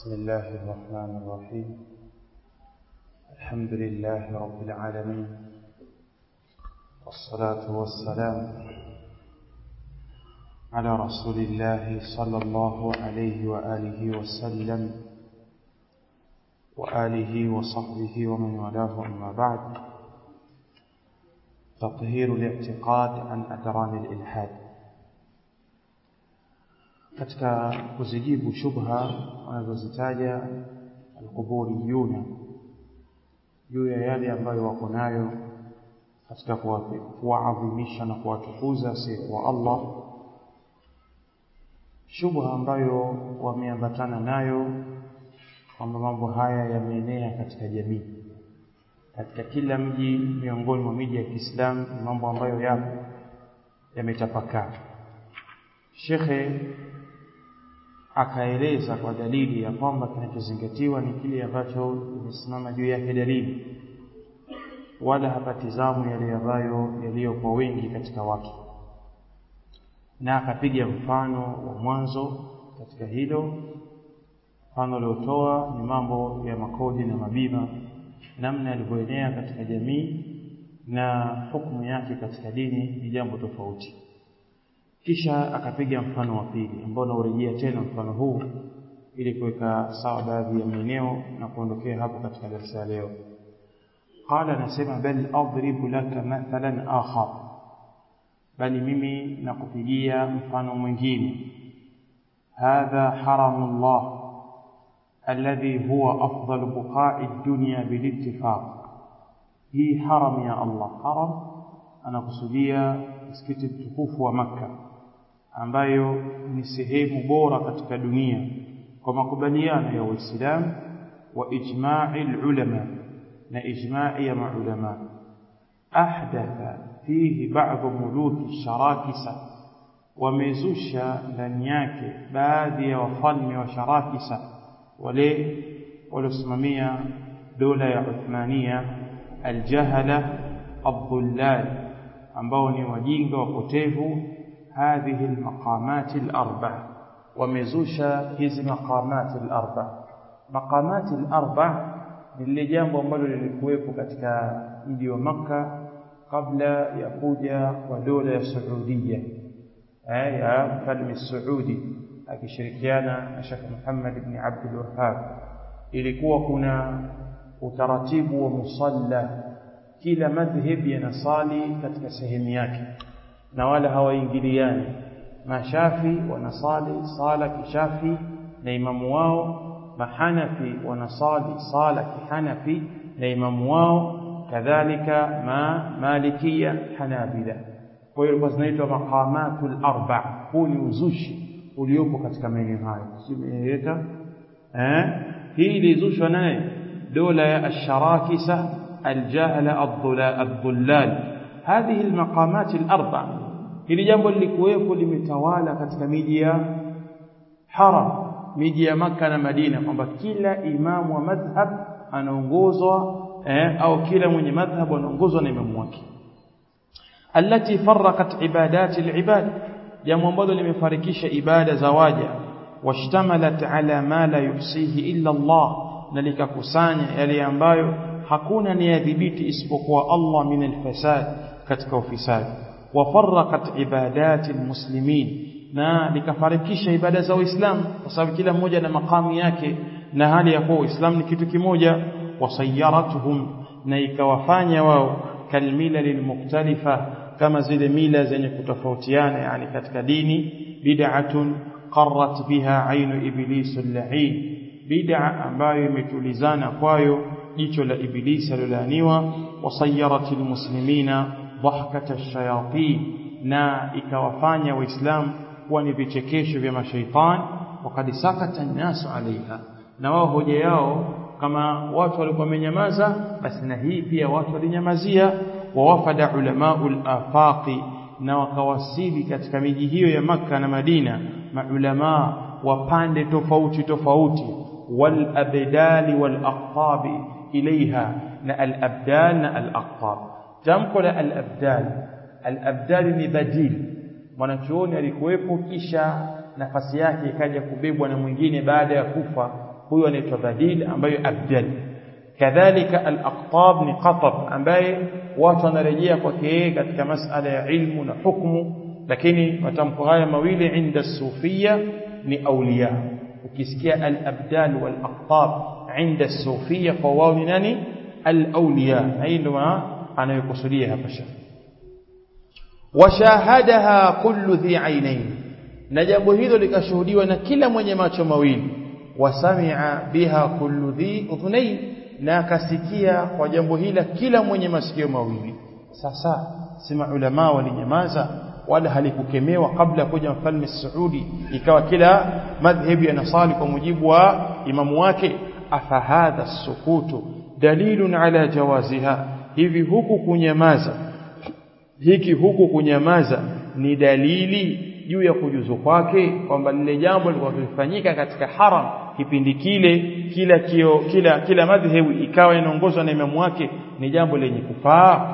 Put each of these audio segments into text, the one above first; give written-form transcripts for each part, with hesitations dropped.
بسم الله الرحمن الرحيم. الحمد لله رب العالمين، والصلاة والسلام على رسول الله صلى الله عليه وآله وسلم وآله وصحبه ومن والاه، أما بعد. تطهير الاعتقاد عن أدران الإلحاد. katika kuzijibu shubha wanazozitaja al-quburiyuna juu ya yale ambayo wako nayo katika kuadhimisha na kuwatukuza siku wa Allah, shubha ambayo wameambatana nayo kwamba mambo haya yameenea katika jamii, katika kila mji miongoni mwa miji ya Kiislamu, mambo ambayo yapo yametapakaa. Shekhe akaeleza kwa dalili ya kwamba kinachozingatiwa ni kile ambacho imesimama juu yake dalili, wala hapatizamu yale ambayo yaliyo kwa wengi katika watu, na akapiga mfano wa mwanzo katika hilo. Mfano aliotoa ni mambo ya makodi na mabima, namna yalivyoenea katika jamii na hukumu yake katika dini ni jambo tofauti. Kisha akapiga mfano wa pili ambao naurejea tena mfano huu ili kuweka sawa baadhi ya maeneo na kuondokea hapo katika darasa ya leo. Qala, nasema bal adribu laka mathalan akhar, bali mimi nakupigia mfano mwingine. Hadha haramullah alladhi huwa afdal buqa'i ad-dunya bilittifaq. Hii haram ya Allah. Haram anakusudia msikiti mtukufu wa Makka, ambayo ni sehemu bora katika dunia kwa makubaliano ya Uislamu wa ijma'il ulama, na ijma'i ya maulama. Ahdatha fihi ba'd muluki sharakisa, wamezusha ndani yake baadhi ya wafalme wa sharakisa, wale waliosimamia dola ya Uthmania, aljahala adh-dhullal, ambao ni wajinga wapotevu. Hadhihi almaqamat alarba, wamezusha hizi maqamat alarba. Maqamat alarba ni lile jambo ambalo lilikuwepo katika mji wa Makka kabla ya kuja kwa dola ya Saudia, ya mfalme Saudi akishirikiana na Sheikh Muhammad ibn Abdul Wahhab. Ilikuwa kuna utaratibu wa musalla, kila madhhab yanasali katika sehemu yake na wala hawaingiliani. Mashafi wanasali sala kishafi na imamu wao, mahanafi wanasali sala kihanafi na imamu wao, kadhalika malikia hanabila. Kwa hiyo zinaitwa maqamatul arba'. Huu ni uzushi uliopo katika maeneo hayo. Simeeleka hii ilizushwa naye dola ya ash-sharakisa الجهل الضلال. هذه المقامات الاربع hili jambo lilikuwepo limetawala katika miji ya haram, miji ya Makka na Madina, kwamba kila imamu wa madhhab anaongozwa au kila mwenye madhhab anaongozwa na imamu wake. Allati farraqat ibadati alibad, jambo ambalo limefarikisha ibada za waja. Washtamalat ala ma la yuhsihi illa Allah, na likakusanya yale ambayo hakuna niyadhibiti isipokuwa Allah min alfasad, katika ufisadi. Wafarraqat ibadati almuslimin, na likafarikisha ibada za Uislamu, kwa sababu kila mmoja na makamu yake na hali ya kuwa Uislamu ni kitu kimoja. Wasayaratuhum, na ikawafanya wao kalmila lilmukhtalifa, kama zile mila zenye kutofautiana, yani katika dini. Bid'atun qarrat biha ainu iblis al-la'in, bid'a ambayo imetulizana kwayo jicho la ibilisi alilaniwa. Wasayaratil muslimina dhahkata ash-shayatin, na ikawafanya waislamu kuwa ni vichekesho vya mashaitani. Wakad sakata an-nasu alaiha, na wao hoja yao kama watu walikuwa wamenyamaza, basi na hii pia watu walinyamazia. Wawafada ulamaul afaqi, na wakawasili katika miji hiyo ya Makka na Madina maulama wa pande tofauti tofauti. Wal abdali wal aqtabi ilaiha, na al-abdal na al-aqtab. Tamko la al-abdal ni badil, mwanachuoni alikuwepo kisha nafasi yake ikaja kubebwa na mwingine baada ya kufa, huyo anaitwa badil ambaye abdal. Kadhalika al-aqtab ni qatab ambaye watu wanarejea kwake yeye katika masala ya ilmu na hukumu, lakini matamko haya mawili inda sufia ni awliya. ukisikia al-abdal wal-aqtab inda sufia kwa wao ni nani? Al-awliya. hii ndio anayokusudia hapa Sheikh. Washahadaha kullu dhi ainain, na jambo hilo likashuhudiwa na kila mwenye macho mawili. Wasami'a biha kullu dhi udhunain, na akasikia kwa jambo hila kila mwenye masikio mawili. Sasa sima ulama walinyamaza wala halikukemewa kabla kuja mfalme Saudi ikawa kila madhhabi yanasali kwa mujibu wa imamu wake. Afahadha sukutu dalilun ala jawaziha, hivi huku kunyamaza ni dalili juu ya kujuzu kwake, kwamba lile jambo lilikuwa lifanyika katika haram kipindi kile, kila madhhabu ikawa inaongozwa na imamu wake, ni jambo lenye kufaa.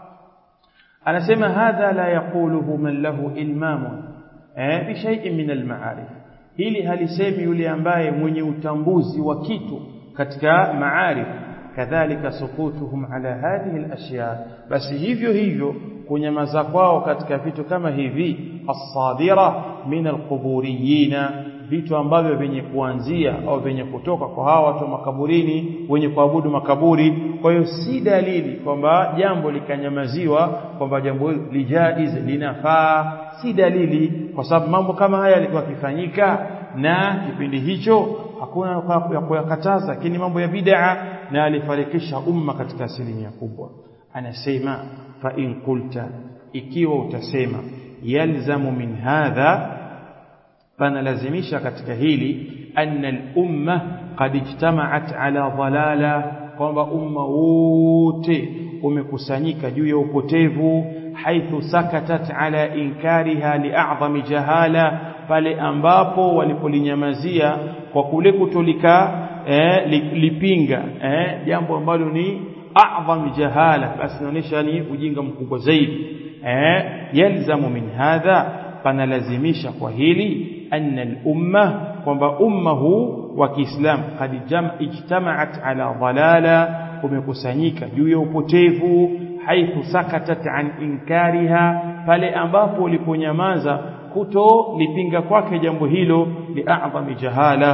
Anasema hadha la yaquluhu man lahu ilmamu bi shay'in min al-ma'arif, hili halisemi yule ambaye mwenye utambuzi wa kitu katika maarif. Kadhalika sukutuhum ala hadhihi al-ashya, basi hivyo kunyamaza kwao katika vitu kama hivi as-sadira min al-quburiyina, vitu ambavyo venye kuanzia au venye kutoka kwa hawa watu makaburini wenye kuabudu makaburi. Kwa hiyo si dalili kwamba jambo likanyamaziwa kwamba jambo lijaiz linafaa, si dalili, kwa sababu mambo kama haya yalikuwa yakifanyika na kipindi hicho hakuna ya kuyakataza, lakini mambo ya bid'a na alifarikisha umma katika asilimia kubwa. Anasema fa in qulta, ikiwa utasema yalzamu min hadha, panalazimisha katika hili anna al-umma qad ijtama'at ala dhalala, kwamba umma wote umekusanyika juu ya upotevu. Haithu sakatat ala inkariha li'a'zami jahala, pale ambapo walipolinyamazia kwa kule kutolika lipinga jambo ambalo ni a'zami jahala, basi inaonyesha ni ujinga mkubwa zaidi. Yalzamu min hadha, panalazimisha kwa hili anna al-umma, kwamba umma huu wa Kiislamu qad ijtama'at ala dhalala, umekusanyika juu ya upotevu. Haithu sakatat an inkariha, pale ambapo uliponyamaza kutolipinga kwake jambo hilo, li'a'zami jahala,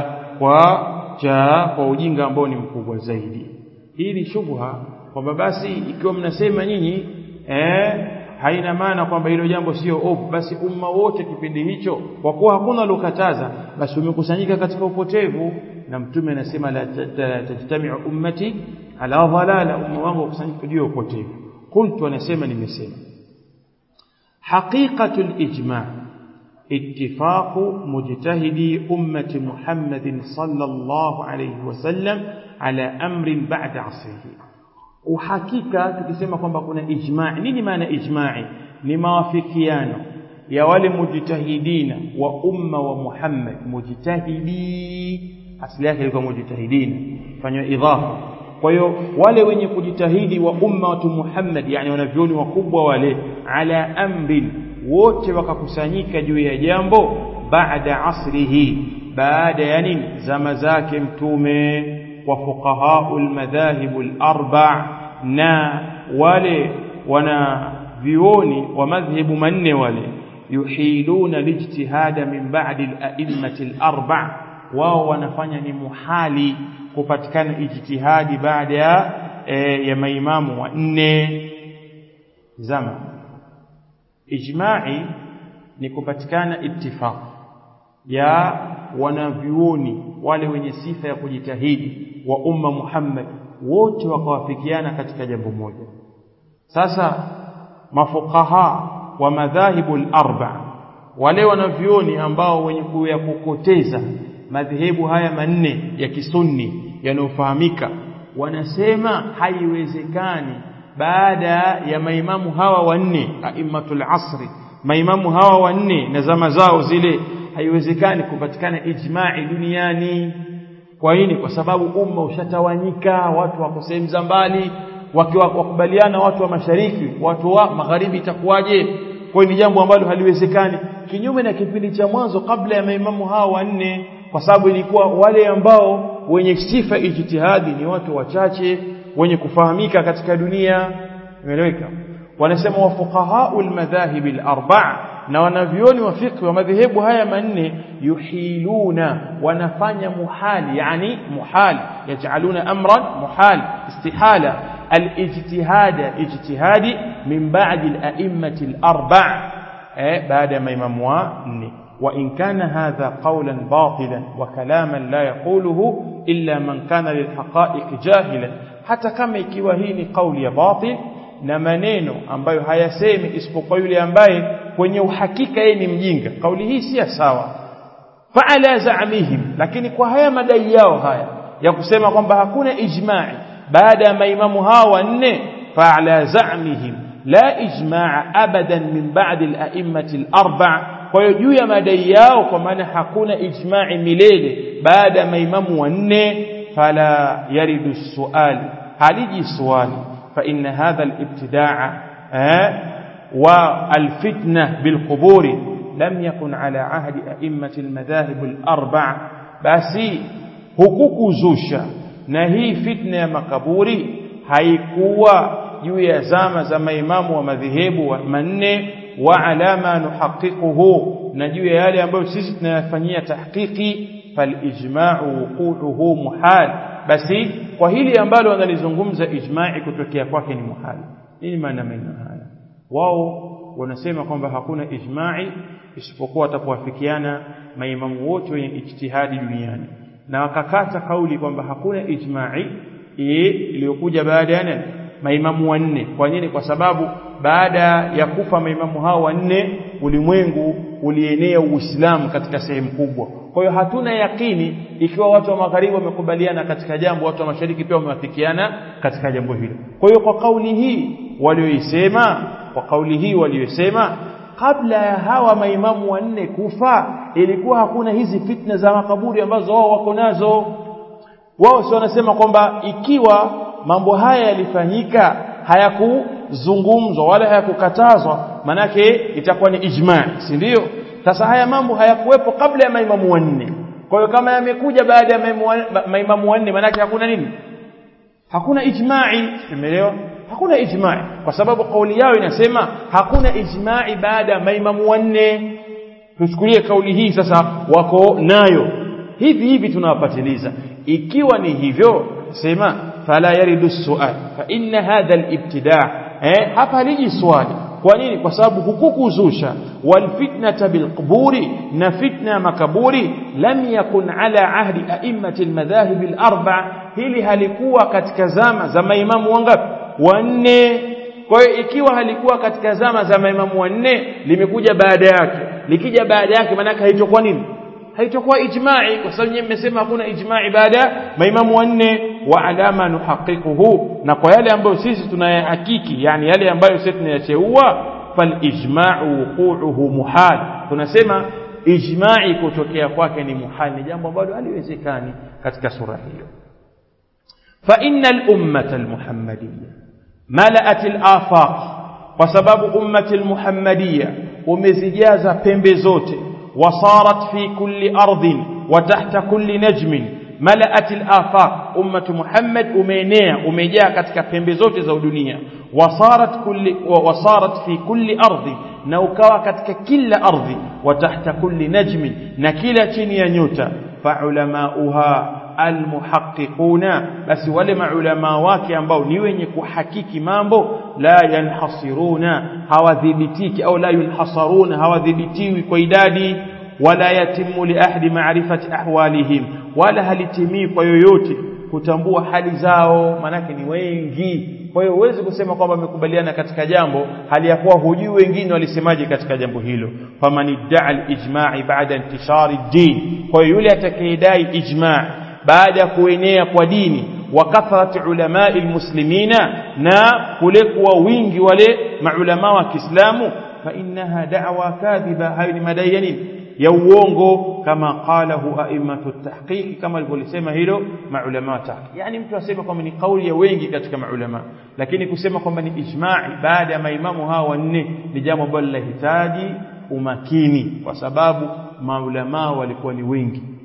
kwa ujinga ambao ni mkubwa zaidi. Hii ni shubha kwamba basi ikiwa mnasema nyinyi haina maana kwamba hilo jambo sio ovu, basi umma wote kipindi hicho kwa kuwa hakuna lokataza basi umekusanyika katika upotevu. Na mtume anasema la tajtami'u ummati ala dhalala, umma wangu ukusanyika juu ya upotevu. Qultu, anasema nimesema haqiqatul ijma' ittifaq mujtahidi ummati Muhammadin sallallahu alayhi wasallam ala amrin ba'da asrihi. Uhakika tukisema kwamba kuna ijma', nini maana ijma'i? Ni mawafikiano ya wale mujtahidina wa umma wa Muhammad. Mujtahidi asili yake ilikuwa mujtahidina, fanywa idhafa. Kwa hiyo wale wenye kujitahidi wa umma wa Muhammad, yani wanavyoni wakubwa wale, ala amrin, wote wakakusanyika juu ya jambo, baada asrihi, baada ya nini? Zama zake mtume. Wa fuqahaul madhahibul arba', na wale wana vioni wa madhhabu manne wale, yuhiluna lijtihada min ba'di al-a'immati al-arba', wao wanafanya ni muhali kupatikana ijtihadi baada ya maimamu wanne. Zama ijma'i ni kupatikana ittifaq ya wanavyuoni wale wenye sifa ya kujitahidi wa umma Muhammad, wote wakawafikiana katika jambo moja. Sasa mafuqaha wa madhahibul arba', wale wanavyuoni ambao wenye kuyapokoteza madhehebu haya manne ya kisunni yanayofahamika, wanasema haiwezekani baada ya maimamu hawa wanne, aimmatul asri, maimamu hawa wanne na zama zao zile, haiwezekani kupatikana ijma'i duniani. Kwa nini? Kwa sababu umma ushatawanyika, watu wako sehemu za mbali, wakubaliana watu wa mashariki, watu wa magharibi, itakuwaje? Kwa hiyo ni jambo ambalo haliwezekani, kinyume na kipindi cha mwanzo kabla ya maimamu hawa wanne, kwa sababu ilikuwa wale ambao wenye sifa ijtihadi ni watu wachache wenye kufahamika katika dunia. Imeeleweka? Wanasema wa fuqahaul madhahib al-arba' na wanavyoni wa fiqh wa madhehebu haya manne yuhiluna, wanafanya muhali, yani muhali, yaj'aluna amran muhal, istihala al-ijtihada, ijtihadi min ba'di al-a'immati al-arba' baada ma imamu wanne. وإن كان هذا قولا باطلا وكلاما لا يقوله إلا من كان للحقائق جاهلا. حتى كما ikiwa hii ni kauli ya batil na maneno ambayo hayasemi isipokuwa yule ambaye kwenye uhakika yeye ni mjinga, kauli hii si sawa. Fa'ala za'mihim, lakini kwa haya madai yao haya ya kusema kwamba hakuna ijma'i baada ya maimamu hawa wanne, fa'ala za'mihim la ijma'a abadan min ba'di al-a'immati al-arba'. Kwa hiyo juu ya madai yao, kwa maana hakuna ijma'i milele baada ya maimamu wanne, fala yaridu su'al, haliji swali. Fa inna hadha al-ibtida'a wa al-fitna bil-qubur lam yakun ala ahdi a'immati al-madhahib al-arba'. Basi hukukuzusha na hii fitna ya makaburi haikuwa juu ya zama za maimamu wa madhehebu manne, wa alama nuhaqiquhu, na juu ya yale ambayo sisi tunayafanyia tahqiqi, fal ijma'u wuqu'uhu muhal. Basi kwa hili ambalo wanalizungumza ijma'i kutokea kwake ni muhal. Nini maana maneno haya? Wao wanasema kwamba hakuna ijma'i isipokuwa watapoafikiana maimamu wote wenye ijtihadi duniani, na wakakata kauli kwamba hakuna ijma'i iliyokuja baada ya maimamu wanne. Kwa nini? Kwa sababu baada ya kufa maimamu hao wanne, ulimwengu ulienea Uislamu katika sehemu kubwa. Kwa hiyo hatuna yakini ikiwa watu wa magharibi wamekubaliana katika jambo, watu wa mashariki pia wamewafikiana katika jambo hilo. Kwa hiyo kwa kauli hii waliyosema kabla ya hawa maimamu wanne kufa, ilikuwa hakuna hizi fitna za makaburi ambazo wao wako nazo. Wao sio wanasema kwamba ikiwa mambo haya yalifanyika hayakuzungumzwa wala hayakukatazwa, manake itakuwa ni ijma', si ndio? Sasa haya mambo hayakuwepo kabla ya maimamu wanne. Kwa hiyo kama yamekuja baada ya maimamu wanne, manake hakuna nini? Hakuna ijma'i. Umeelewa? Hakuna ijma'i, kwa sababu kauli yao inasema hakuna ijma'i baada ya maimamu wanne. Tuchukulie kauli hii sasa wako nayo hivi tunawapatiliza. Ikiwa ni hivyo, sema fala yaridu su'al fa inna hadha al-ibtida' hapa haliji swali. Kwa nini? Kwa sababu hukukuzusha wal fitnata bil quburi, na fitna makaburi, lam yakun ala ahdi a'immati al-madhahib al-arba', hili halikuwa katika zama za maimamu wangapi? Wanne. Kwa hiyo ikiwa halikuwa katika zama za maimamu wanne, limekuja baada yake. Likija baada yake, maana haitakuwa nini? Haitakuwa ijma'i, kwa sababu nyinyi mmesema hakuna ijma'i baada maimamu wanne. Wa alama nuhaqiquhu, na kwa yale ambayo sisi tunayahakiki, yani yale ambayo sisi tunayacheua, fal ijma'u wuqu'uhu muhal, tunasema ijma'i kutokea kwake ni muhal, ni jambo ambalo haliwezekani katika sura hiyo. Fa innal ummata almuhammadiyya mala'at al-afaq, kwa sababu ummati almuhammadiyya umezijaza pembe zote, wasarat fi kulli ardhin wa tahta kulli najmin. Mala'at al-afaq, ummatu Muhammad umeenea, umejaa katika pembe zote za dunia. Wasarat fi kulli ardhi, na ukawa katika kila ardhi. Wa tahta kulli najmin, na kila chini ya nyota. Fa ulamauha almuhaqqiquna, basi wale maulama wake ambao ni wenye kuhakiki mambo, la yanhasiruna, hawadhibitiki, au la yunhasaruna, hawadhibitiwi kwa idadi. Wala yatimu li ahdi ma'rifati ahwalihim, wala halitimii kwa yoyote kutambua hali zao, manake ni wengi. Kwa hiyo huwezi kusema kwamba wamekubaliana katika jambo hali ya kuwa hujui wengine walisemaje katika jambo hilo. Faman idda'a al-ijma'i ba'da intishari ad-din, kwa hiyo yule atakayedai ijma' baada ya kuenea kwa dini, wa kathrati ulama'i al-muslimina, na kule kwa wingi wale maulama wa Kiislamu, fa innaha da'wa kadhiba, hayo ni madai ya nini? Ya uongo. Kama qalahu a'immatu at-tahqiq, kama alivyosema hilo maulama wa tahqiq. Yani mtu asema kwamba ni kauli ya wengi katika maulama, lakini kusema kwamba ni ijma'i baada ya maimamu hao wanne ni jambo ambalo linahitaji umakini, kwa sababu maulama walikuwa ni wengi.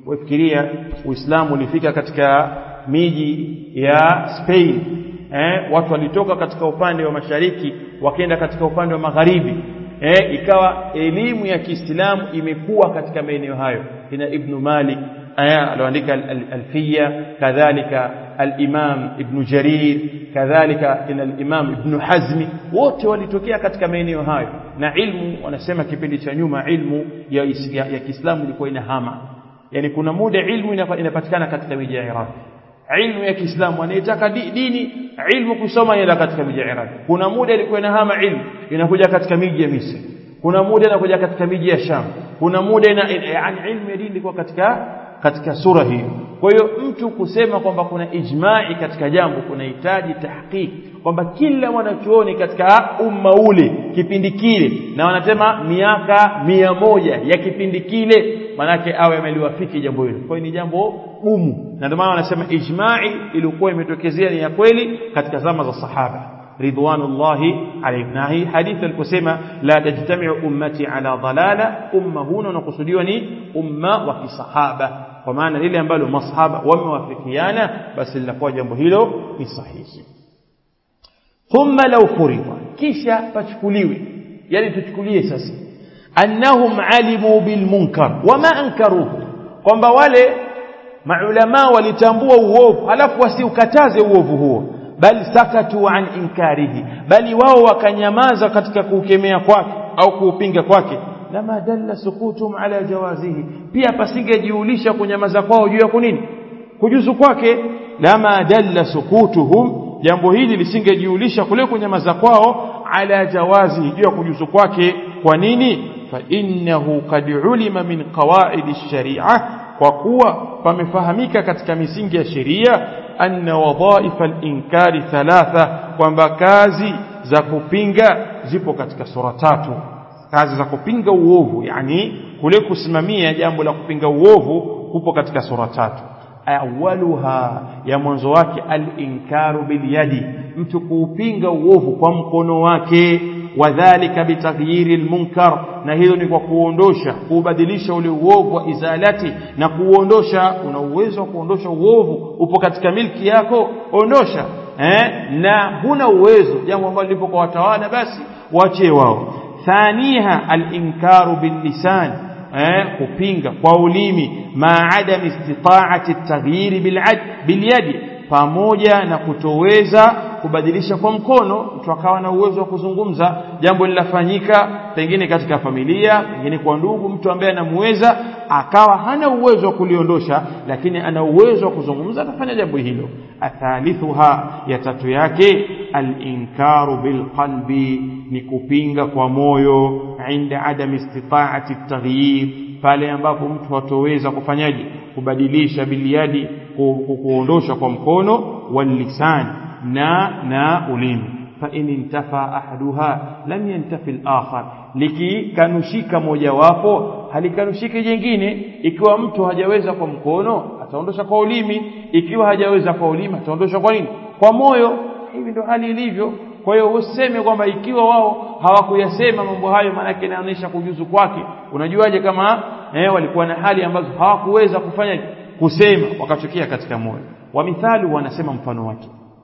Wafikiria Uislamu ulifika katika miji ya Spain, watu walitoka katika upande wa mashariki wakaenda katika upande wa magharibi, ikawa elimu ya Kiislamu imekuwa katika maeneo hayo. Ina Ibn Malik aloandika al-Alfiyya, kadhalika al-Imam Ibn Jarir, kadhalika ina al-Imam Ibn Hazm, wote walitokea katika maeneo hayo. Na ilmu wanasema kipindi cha nyuma ilmu ya Kiislamu ilikuwa inahama, yani kuna muda ilmu inapatikana katika miji ya Iraq. Ilmu ya Kiislamu anayetaka dini, ilmu kusoma inaenda katika miji ya Iraq. Kuna muda ilikuwa inahama ilmu inakuja katika miji ya Misri, kuna muda inakuja katika miji ya Sham, kuna muda yani ilmu ya dini ilikuwa katika sura hiyo. Kwa hiyo mtu kusema kwamba kuna ijma'i katika jambo kunahitaji tahqiq, kwamba kila wanachuoni katika umma ule kipindi kile, na wanasema miaka 100 ya kipindi kile, manake awe ameliwafiki jambo hilo. Kwa hiyo ni jambo gumu, na ndio maana wanasema ijma'i ilikuwa imetokezea ni ya kweli katika zama za sahaba ridwanullahi alayhim. Na hii hadithi aliposema la tajtami'u ummati ala dhalala, umma huna unakusudiwa ni umma wa kisahaba, kwa maana lile ambalo masahaba wamewafikiana basi linakuwa jambo hilo ni sahihi. Thumma law furida, kisha pachukuliwe, yani tuchukulie sasa annahum alimu bil munkar wama ankaruhu, kwamba wale maulama walitambua uovu halafu wasiukataze uovu huo, bali sakatu an inkarihi, bali wao wakanyamaza katika kuukemea kwake au kuupinga kwake, lama dalla sukutum ala jawazihi, pia pasingejiulisha kunyamaza kwao juu ya kunini, kujuzu kwake. Lama dalla sukutuhum, jambo hili lisingejiulisha kule kunyamaza kwao, ala jawazihi, juu ya kujuzu kwake. Kwa nini? Fa innahu qad ulima min qawaid ash-shari'ah, kwa kuwa pamefahamika katika misingi ya sheria, anna wadhaif al-inkari thalatha, kwamba kazi za kupinga zipo katika sura 3. Kazi za kupinga uovu, yani kule kusimamia jambo la kupinga uovu, kupo katika sura 3. Awaluha, ya mwanzo wake, al-inkaru bil yadi, mtu kuupinga uovu kwa mkono wake. Wadhālika bitaghyiri al-munkar, na hilo ni kwa kuondosha, kubadilisha ule uovu wa izalati, na kuondosha. Una uwezo wa kuondosha uovu, upo katika milki yako, ondosha. Na huna uwezo, jambo ambalo lipo kwa watawala, basi waachie wao. Thaniha al-inkaru bil lisan, kupinga kwa ulimi, ma adam istita'ati at-taghyir bil yadi, pamoja na kutoweza kubadilisha kwa mkono. Mtu akawa na uwezo wa kuzungumza jambo linafanyika pengine katika familia, pengine kwa ndugu, mtu ambaye anamuweza akawa hana uwezo wa kuliondosha, lakini ana uwezo wa kuzungumza, atafanya jambo hilo. Athalithuha, ya tatu yake, al-inkaru bil qalbi, ni kupinga kwa moyo, inda adam istita'ati at-taghyir, pale ambapo mtu hatoweza kufanyaje, kubadilisha, biliyadi, kuondosha kwa mkono, wal lisan, na ulimi. Fa in intafa ahaduha lam yantafi al-akhar, likikanushika mojawapo halikanushiki jingine. Ikiwa mtu hajaweza kwa mkono, ataondosha kwa ulimi. Ikiwa hajaweza kwa ulimi, ataondosha kwa nini? Kwa moyo. Hivi ndio hali ilivyo. Kwa hiyo useme kwamba ikiwa wao hawakuyasema mambo hayo, maana yake inaonyesha kujuzu kwake. Unajuaje kama walikuwa na hali ambazo hawakuweza kufanya kusema, wakachukia katika moyo? Wa mithalu, wanasema mfano wake,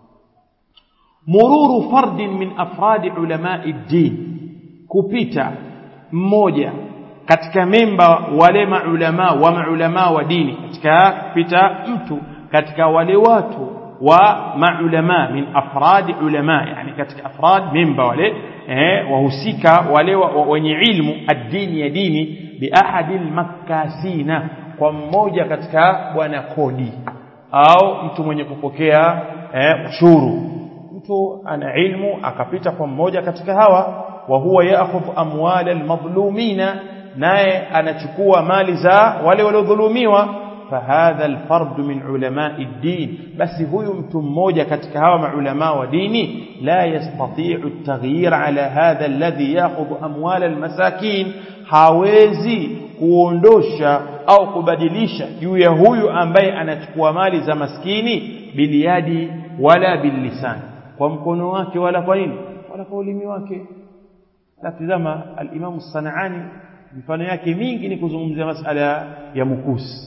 mururu fardin min afradi ulama'i ad-din, kupita mmoja katika memba wale maulama wa dini, katika kupita mtu katika wale watu wa maulama, min afradi ulama, yani katika afrad memba wale wahusika wale wenye ilmu ad-dini, ya dini, bi ahadil makkasina, kwa mmoja katika bwana kodi au mtu mwenye kupokea ushuru. Mtu ana ilmu akapita kwa mmoja katika hawa, wa huwa ya'khudhu amwal al-madhlumina, naye anachukua mali za wale waliodhulumiwa. Fahadha al-fard min ulama'i ad-din, basi huyu mtu mmoja katika hawa maulama wa dini, la yastati'u at-taghyir ala hadha alladhi ya'khudhu amwal al-masakin, hawezi kuondosha au kubadilisha juu ya huyu ambaye anachukua mali za maskini, biliyadi wala billisan, kwa mkono wake wala kwa nini, wala kwa ulimi wake. Tazama al-Imam as-San'ani, mifano yake mingi ni kuzungumzia masala ya mukusi.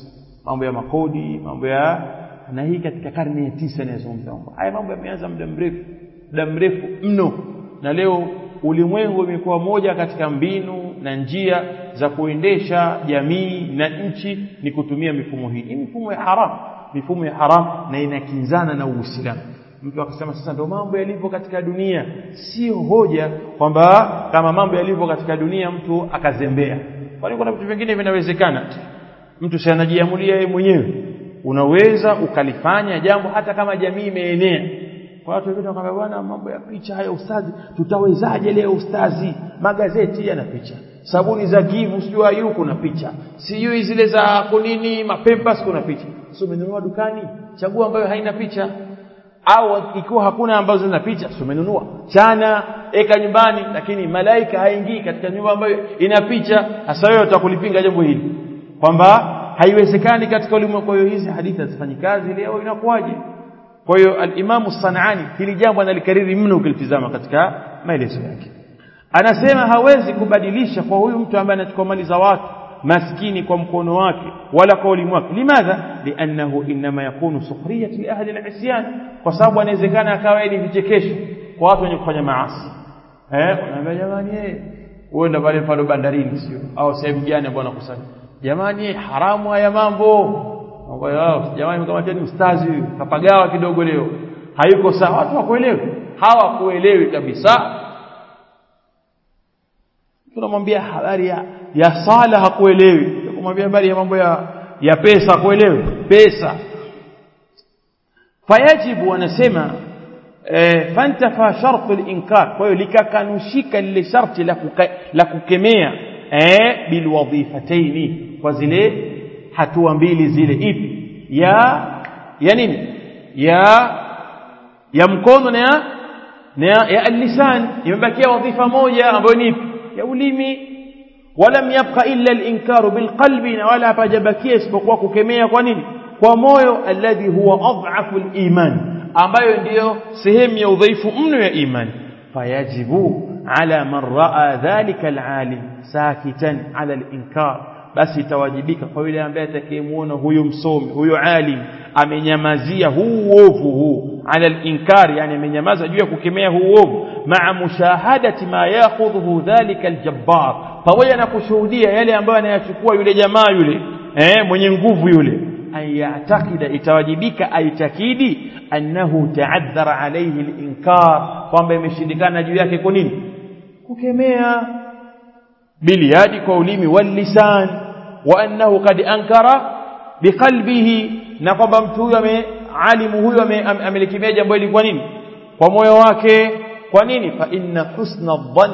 mambo ya makodi, mambo ya na hii katika karne ya 9 inazungumza mambo haya. Mambo yameanza muda mrefu mno, na leo ulimwengu umekuwa moja katika mbinu na njia za kuendesha jamii na nchi ni kutumia mifumo hii. Hii mifumo ya haram na inakinzana na Uislamu. Mtu akasema sasa ndio mambo yalivyo katika dunia. Sio hoja kwamba kama mambo yalivyo katika dunia mtu akazembea. Kwani kuna vitu vingine vinawezekana. Mtu si anajiamulia yeye mwenyewe. Unaweza ukalifanya jambo hata kama jamii imeenea. Kwa watu wengine wakamwambia bwana, mambo ya picha haya ustazi, tutawezaje leo ustazi? Magazeti yana picha, sabuni za Givu sio ayu kuna picha, sio zile za kunini mapempas kuna picha. Sio umenunua dukani, chagua ambayo haina picha, au ikiwa hakuna ambazo zina picha sio umenunua chana eka nyumbani. Lakini malaika haingii katika nyumba ambayo ina picha. Hasa wewe utakulipinga jambo hili kwamba haiwezekani katika ulimwengu. Kwa hiyo hizi hadithi zifanye kazi leo inakuwaje? Kwa hiyo al-Imam As-San'ani hili jambo analikariri mno ukilitazama katika maelezo yake. Anasema hawezi kubadilisha kwa huyu mtu ambaye anachukua mali za watu maskini kwa mkono wake wala kwa ulimi wake. Limadha? Li'annahu inma yakunu sukhriyat li ahli al-isyan, kwa sababu inawezekana akawa ni vichekesho kwa watu wenye kufanya maasi. Unaambia jamani uenda pale pale bandarini sio au sehemu gani bwana kusanya, jamani haramu haya mambo yao, jamani kama tena ustazi kapagawa kidogo leo hayuko sawa. Watu hawakuelewi kabisa. Tunamwambia habari ya sala hakuelewi, kumwambia habari ya mambo ya pesa hakuelewi pesa. Fayajibu anasema fantafa shartu al-inkar, kwa hiyo likakanushika lile sharti la kukemea bilwadhifataini, kwa zile hatua mbili zile. Ipi? ya nini? ya mkono na ya al-lisan. Imebakia wadhifa moja ambayo ni ya ulimi. Walam yabqa illa al-inkaru bilqalbi, na wala hapajabakia isipokuwa kukemea. Kwa nini? Kwa moyo, alladhi huwa adhafu al-iman, ambayo ndiyo sehemu ya udhaifu mno ya imani. Fayajibu ala man raa dhalika al-alim sakitan ala al-inkar, basi itawajibika kwa yule ambaye atakayemuona huyo msomi, huyo alim amenyamazia huu uovu huu, ala al-inkar, yani amenyamaza juu ya kukemea huu uovu, ma'a mushahadati ma ya'khudhu dhalika al-jabbar, pamoja na kushuhudia yale ambayo anayachukua yule jamaa yule mwenye nguvu yule. Ayatakida, itawajibika aitakidi annahu ta'addara alayhi al-inkar, kwamba imeshindikana juu yake kwa nini kukemea, biliyadi kwa ulimi, wal lisan, wa annahu qad ankara biqalbihi, na kwamba mtu huyo alimu huyo amelikemea jambo hili kwa nini kwa moyo wake. Kwa nini? Fa inna husna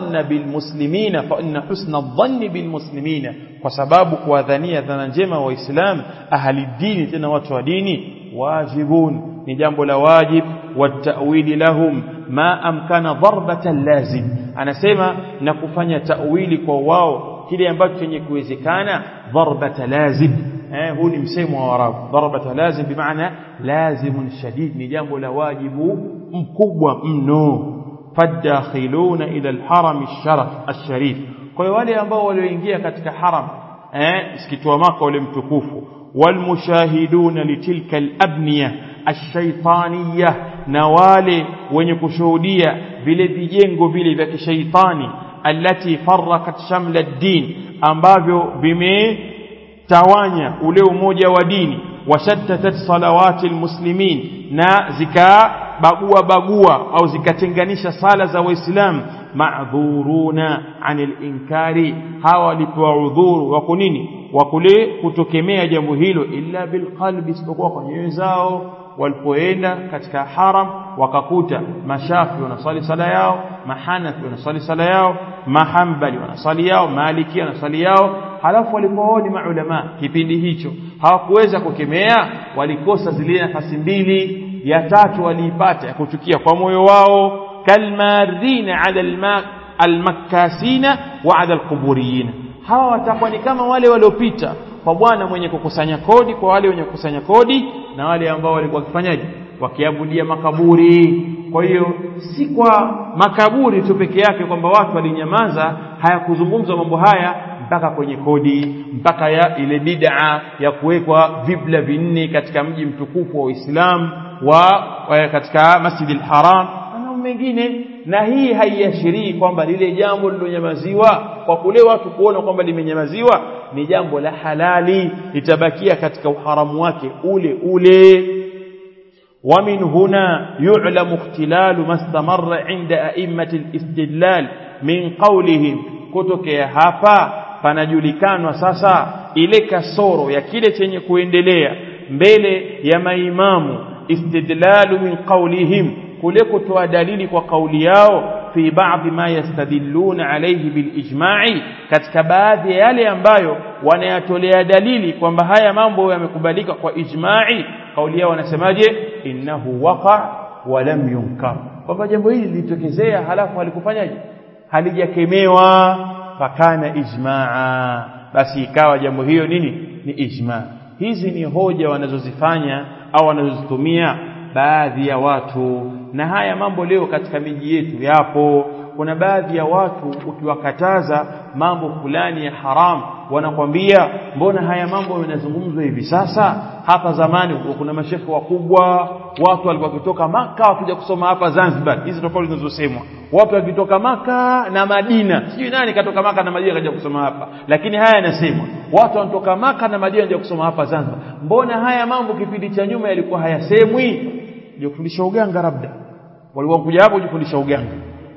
dhanni bil muslimina, kwa sababu kuwadhania dhana njema waislamu ahli dini, tena watu wa dini, wajibun, ni jambo la wajib, wa ta'wili lahum ma amkana darbatan lazim, anasema na kufanya ta'wili kwa wao kile ambacho chenye kuwezekana, darbata lazim. Huu ni msemo wa Arabu, darbata lazim bimaana lazimun shadid, ni jambo la wajibu mkubwa mno. Fadakhiluna ila alharam alsharif, kwa wale ambao walioingia katika haram msikiti wa Makka ule mtukufu, walmushahiduna litilka alabniya alshaytaniyah, na wale wenye kushuhudia vile vijengo vile vya kishaitani, allati farraqat shamla ad-din, ambavyo vimetawanya ule umoja wa dini, washattatat salawati almuslimin, na bagua au zikatenganisha sala za waislamu, ma'dhuruna anil inkari, hawa walipewa udhuru wa kunini wa kule kutokemea jambo hilo, illa bilqalbi, isipokuwa kwa nyoyo zao. Walipoenda katika haram wakakuta mashafi wanasali sala yao, mahanafi wanasali sala yao, mahambali wanasali yao, maliki wanasali yao. Halafu walipoona maulama kipindi hicho hawakuweza kukemea, walikosa zile nafasi mbili, ya tatu waliipata ya kuchukia kwa moyo wao, kalmarina ala almakkasina wa ala alquburiyina. Hawa watakuwa ni kama wale waliopita kwa bwana mwenye kukusanya kodi, kwa wale wenye kukusanya kodi, na wale ambao walikuwa wakifanyaje, wakiabudia makaburi. Kwa hiyo si kwa makaburi tu peke yake kwamba watu walinyamaza, hayakuzungumzwa mambo haya, mpaka kwenye kodi, mpaka ya ile bid'a ya kuwekwa vibla vinne katika mji mtukufu wa Uislamu katika Masjidil Haram na mengine. Na hii haiashirii kwamba lile jambo lilonyamaziwa kwa kule watu kuona kwamba limenyamaziwa ni jambo la halali, litabakia katika uharamu wake ule ule. ومن هنا يعلم اختلال ما استمر عند أئمة الاستدلال من قولهم. kutokea hapa panajulikanwa sasa ile kasoro ya kile chenye kuendelea mbele ya maimamu, istidlalu min qawlihim, kule kutoa dalili kwa kauli yao, fi baadhi ma yastadilluna alayhi bil ijma'i, katika baadhi ya yale ambayo wanayatolea dalili kwamba haya mambo yamekubalika kwa ijma'i. Kauli yao wanasemaje? Innahu waqa wa lam yunkar, kwamba jambo hili lilitokezea halafu halikufanyaje, halijakemewa, fakana ijma'a, basi ikawa jambo hiyo nini, ni ijma'. Hizi ni hoja wanazozifanya au wanazozitumia baadhi ya watu, na haya mambo leo katika miji yetu yapo. Kuna baadhi ya watu ukiwakataza mambo fulani ya haram wanakwambia mbona haya mambo yanazungumzwa hivi sasa? Hapa zamani kuna mashehe wakubwa, watu walikuwa kutoka Maka wakija kusoma hapa Zanzibar. Hizi tofauti zinazosemwa, watu wakitoka Maka na Madina, sijui nani katoka Maka na Madina kaja kusoma hapa, lakini haya yanasemwa watu wanatoka Maka na Madina kaja kusoma hapa Zanzibar. Mbona haya mambo kipindi cha nyuma yalikuwa hayasemwi? Ndio kufundisha uganga, labda walikuja hapo kujifundisha uganga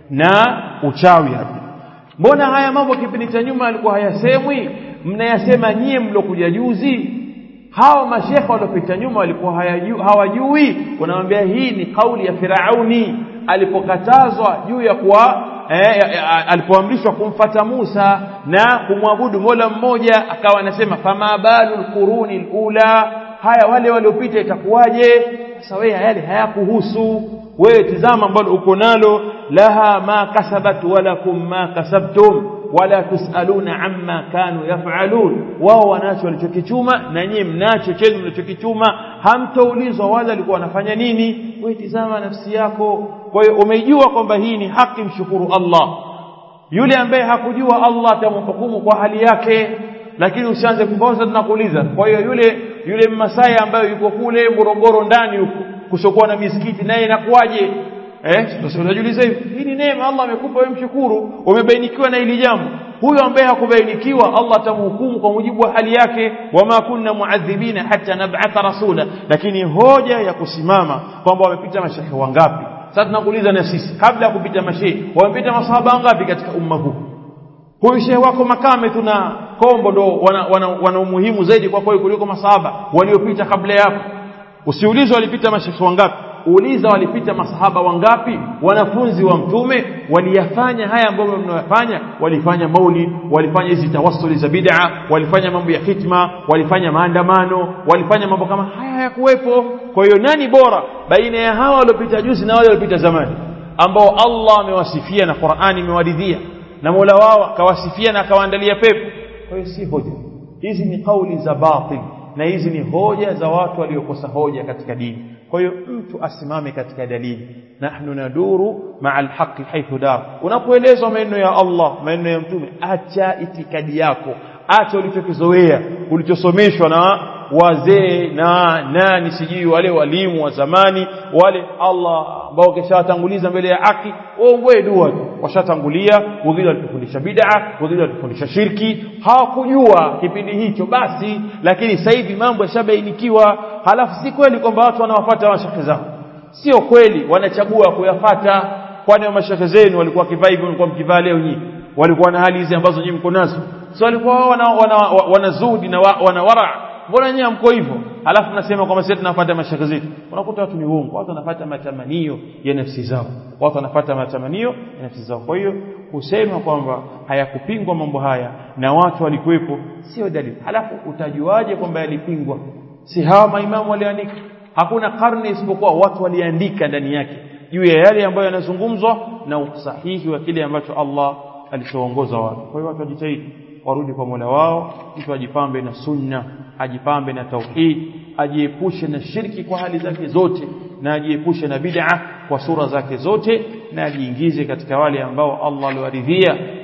na uchawi hapa. Mbona haya mambo kipindi cha nyuma yalikuwa hayasemwi? Mnayasema nyie mlokuja juzi. Hawa mashekhe waliopita nyuma walikuwa hawajui. Wanamwambia hii ni kauli ya Firauni alipokatazwa juu ya kuwa alipoamrishwa kumfata Musa na kumwabudu Mola mmoja, akawa anasema fama balul quruni alula, haya wale waliopita itakuwaje? Sasa wewe yale hayakuhusu wewe, tizama ambalo uko nalo, laha ma kasabat walakum ma kasabtum wala tusaluna amma kanu yaf'alun. Wao wanacho walichokichuma na nyinyi mnacho chenu mlichokichuma, hamtaulizwa wala walikuwa wanafanya nini. Wewe tizama nafsi yako. Kwa hiyo umejua kwamba hii ni haki, mshukuru Allah. Yule ambaye hakujua Allah atamhukumu kwa hali yake, lakini usianze kukosa. Tunakuuliza, kwa hiyo yule Mmasai ambaye yuko kule Morogoro ndani huko kusokuwa na misikiti, naye inakuwaje? Sasa unajiuliza hivi, hii ni neema Allah amekupa wewe, mshukuru. Umebainikiwa na hili jambo. Huyo ambaye hakubainikiwa Allah atamhukumu kwa mujibu wa hali yake, wama kunna muadhibina hatta nab'atha rasula. Lakini hoja ya kusimama kwamba wamepita mashehe wangapi, sasa tunakuuliza na sisi, kabla ya kupita mashehe wamepita masahaba wangapi katika umma huu? Huyu shehe wako Makame tuna Kombo ndo wana umuhimu zaidi kwa kweli kuliko masahaba waliopita kabla yako. Usiulize walipita mashehe wangapi, uliza walipita masahaba wangapi, wanafunzi wa mtume waliyafanya haya ambayo mnayofanya. Walifanya maulid, walifanya hizi tawassuli za bid'a, walifanya mambo ya hitma, walifanya maandamano, walifanya mambo kama haya hayakuwepo. Kwa hiyo nani bora baina ya hawa waliopita juzi na wale waliopita zamani, ambao Allah amewasifia na Qur'ani imewaridhia na Mola wao akawasifia na akawaandalia pepo? Kwa hiyo si hoja hizi, ni kauli za batil, na hizi ni hoja za watu waliokosa hoja katika dini. Kwa hiyo mtu asimame katika dalili. Nahnu naduru ma'al haqqi haythu dar. Unapoelezwa maneno ya Allah, maneno ya mtume, acha itikadi yako, acha ulichokizoea, ulichosomeshwa na wazee na nani sijui wale walimu wa zamani wale Allah ambao kishatanguliza mbele ya haki. Wewe dua washatangulia, wengine walifundisha bid'a, wengine walifundisha shirki, hawakujua kipindi hicho basi. Lakini sasa hivi mambo yashabainikiwa. Halafu si kweli kwamba watu wanawafuata mashehe zao, sio kweli wanachagua kuyafuata. Kwani wa mashehe zenu walikuwa kivaa hivyo, walikuwa mkivaa leo nyinyi? Walikuwa na hali hizi ambazo nyinyi mko nazo? Sio walikuwa wanazudi na wanawara? Mbona nyinyi mko hivyo? Halafu nasema kwamba sisi tunafuata mashehe zetu. Unakuta watu ni uongo, watu wanafuata matamanio ya nafsi zao, watu wanafuata matamanio ya nafsi zao. Kwa hiyo kusema kwamba hayakupingwa mambo haya na watu walikuwepo sio dalili. Halafu utajuaje kwamba yalipingwa? Si hawa maimamu waliandika? Hakuna karne isipokuwa watu waliandika ndani yake juu ya yale ambayo yanazungumzwa na usahihi wa kile ambacho Allah alichoongoza watu. Kwa hiyo watu wajitahidi warudi kwa Mola wao, mtu ajipambe na sunna, ajipambe na tauhid, ajiepushe na shirki kwa hali zake zote, na ajiepushe na bid'a kwa sura zake zote, na ajiingize katika wale ambao Allah aliwaridhia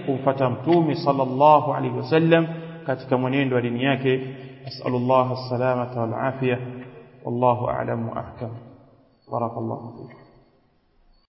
kumfuata mtume sallallahu alaihi wasallam katika mwenendo wa dini yake. As'alullah as-salamata wal afiyah wallahu a'lamu ahkam. Barakallahu fikum.